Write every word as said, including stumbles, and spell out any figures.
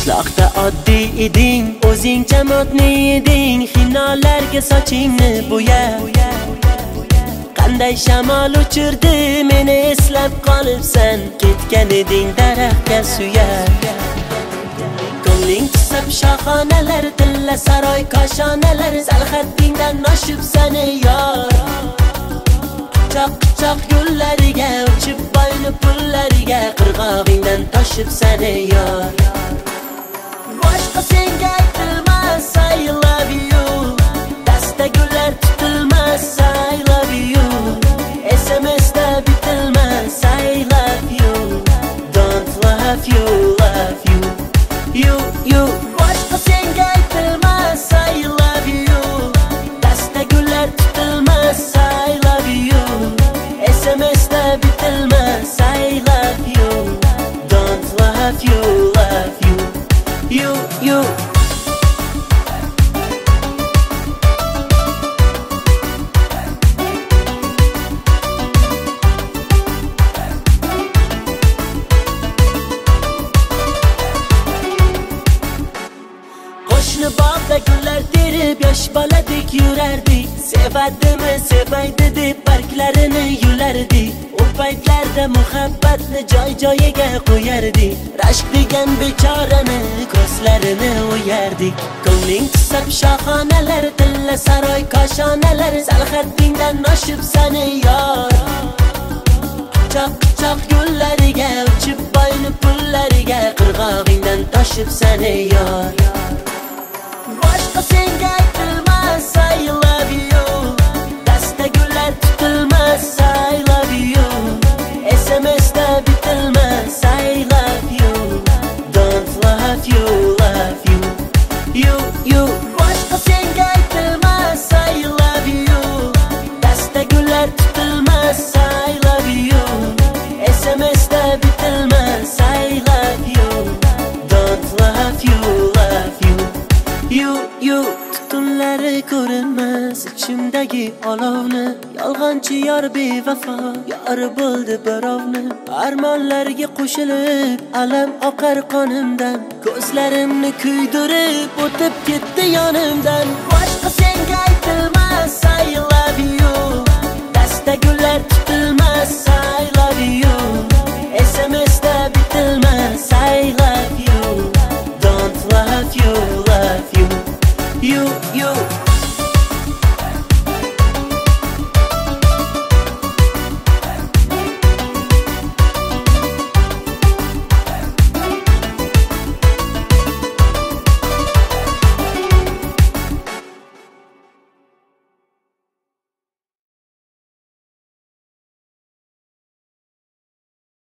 Qishloqda oddiy eding, o'zingcha modni eding, xinolarga sochingni bo'yab. Qanday shamol uchirdi meni eslab qolibsan, ketgan eding daraxtga suyab. Ko'ngling tusab shoxonalar, tilla saroy koshonalar, salxatingdan oshib seni yor. Quchoq-quchoq yo'llariga uchib boyni pullariga, qirg'og'ingdan toshib seni yor. Boshqa senga aytilmas I love you, dasta gullar tutilmas I love you, S M S da bitilmas I love you, don't love you, love you, you, you. Boshqa senga aytilmas I love you, dasta gullar tutilmas I love you, S M S da bitilmas I love you, don't love you, love you, you, you. Qo'shni bog'da gullar terib yosh boladek yurardik, sevadimi sevmaydi deb barglarini yulardik. U paytlarda muhabbatni joy-joyiga qo'yardik, rashk degan bechorani ko'zlarini o'yardik. Ko'ngling tusab shoxonalar, tilla saroy koshonalar, salxatingdan oshib seni yor. Quchoq-quchoq yo'llariga uchib boyni pullariga, qirg'og'ingdan toshib seni yor. Boshqa senga aytilmas I love you, dasta gullar tutilmas I love you, S M S da bitilmas I love you, don't love you, love you, you, you. Boshqa senga aytilmas I love you, dasta gullar tutilmas I love you, S M S da bitilmas I love you, don't love you, love you, you, you. Tutunlari ko'rinmas ichimdagi olovni, yolg'onchi yor bevafo yor bo'ldi birovni. Armonlarga qo'shilib alam oqar qonimdan, ko'zlarimni kuydirib o'tib ketdi yonimdan. Boshqa senga aytilmas I love you, dasta gullar tutilmas I love you, S M S da